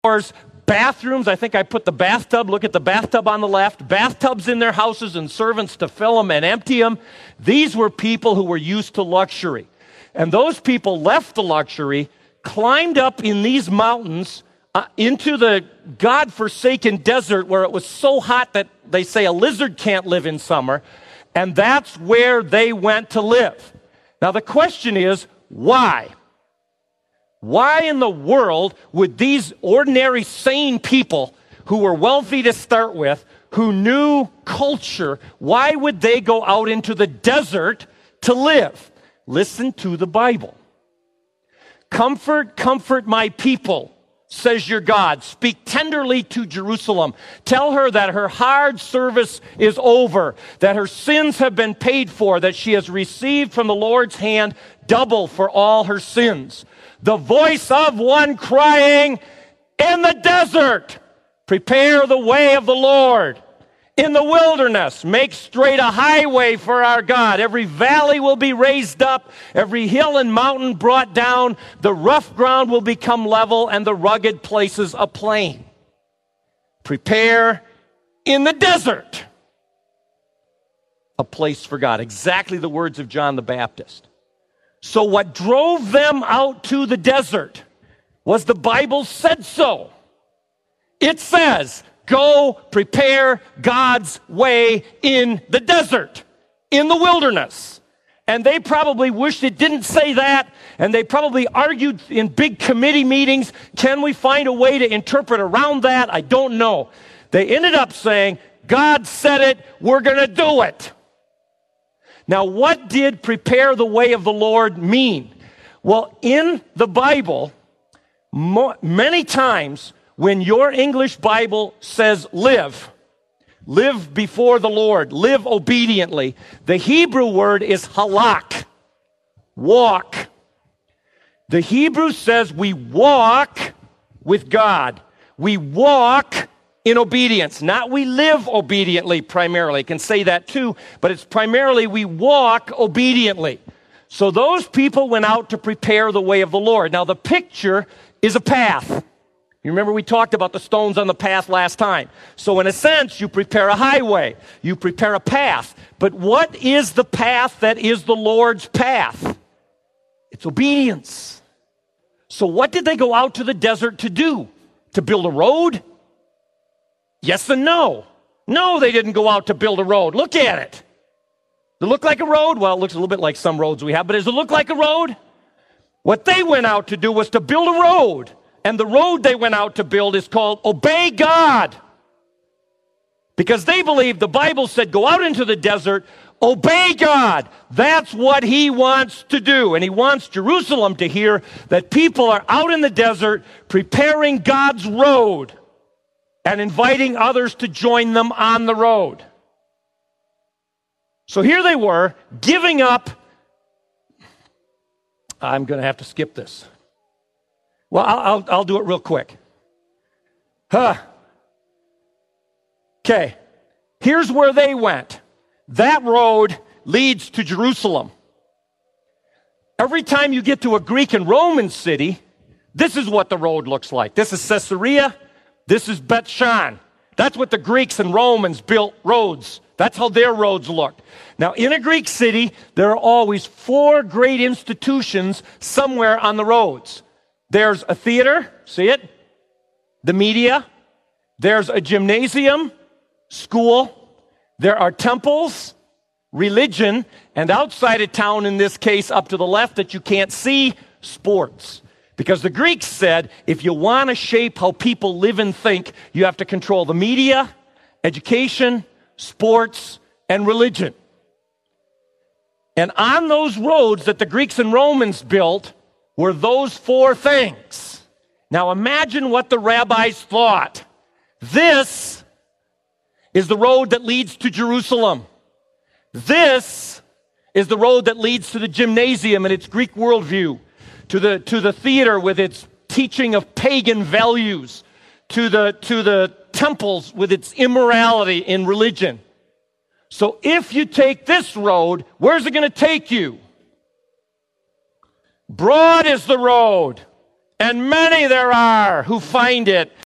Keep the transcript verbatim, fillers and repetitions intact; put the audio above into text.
bathrooms. I think I put the bathtub. Look at the bathtub on the left. Bathtubs in their houses and servants to fill them and empty them. These were people who were used to luxury. And those people left the luxury, climbed up in these mountains uh, into the God-forsaken desert where it was so hot that they say a lizard can't live in summer. And that's where they went to live. Now the question is, why? Why in the world would these ordinary, sane people who were wealthy to start with, who knew culture, why would they go out into the desert to live? Listen to the Bible. Comfort, comfort my people, says your God. Speak tenderly to Jerusalem. Tell her that her hard service is over, that her sins have been paid for, that she has received from the Lord's hand double for all her sins. The voice of one crying in the desert, prepare the way of the Lord. In the wilderness, make straight a highway for our God. Every valley will be raised up, every hill and mountain brought down. The rough ground will become level, and the rugged places a plain. Prepare in the desert a place for God. Exactly the words of John the Baptist. So what drove them out to the desert was the Bible said so. It says, go prepare God's way in the desert, in the wilderness. And they probably wished it didn't say that, and they probably argued in big committee meetings, can we find a way to interpret around that? I don't know. They ended up saying, God said it, we're going to do it. Now, what did prepare the way of the Lord mean? Well, in the Bible, mo- many times when your English Bible says live, live before the Lord, live obediently, the Hebrew word is halak, walk. The Hebrew says we walk with God. We walk in obedience. Not we live obediently primarily. I can say that too, but it's primarily we walk obediently. So those people went out to prepare the way of the Lord. Now the picture is a path. You remember we talked about the stones on the path last time. So in a sense, you prepare a highway. You prepare a path. But what is the path that is the Lord's path? It's obedience. So what did they go out to the desert to do? To build a road? Yes and no. No, they didn't go out to build a road. Look at it. Does it look like a road? Well, it looks a little bit like some roads we have, but does it look like a road? What they went out to do was to build a road. And the road they went out to build is called Obey God. Because they believed the Bible said, go out into the desert, obey God. That's what he wants to do. And he wants Jerusalem to hear that people are out in the desert preparing God's road and inviting others to join them on the road. So here they were, giving up. I'm going to have to skip this. Well, I'll, I'll, I'll do it real quick. Huh. Okay. Here's where they went. That road leads to Jerusalem. Every time you get to a Greek and Roman city, this is what the road looks like. This is Caesarea. This is Beth Shan. That's what the Greeks and Romans built roads. That's how their roads looked. Now, in a Greek city, there are always four great institutions somewhere on the roads. There's a theater, see it? The media. There's a gymnasium, school. There are temples, religion, and outside of town, in this case, up to the left that you can't see, sports. Because the Greeks said, if you want to shape how people live and think, you have to control the media, education, sports, and religion. And on those roads that the Greeks and Romans built were those four things. Now imagine what the rabbis thought. This is the road that leads to Jerusalem. This is the road that leads to the gymnasium and its Greek worldview, to the, to the theater with its teaching of pagan values, to the, to the temples with its immorality in religion. So if you take this road, where's it going to take you? Broad is the road, And many there are who find it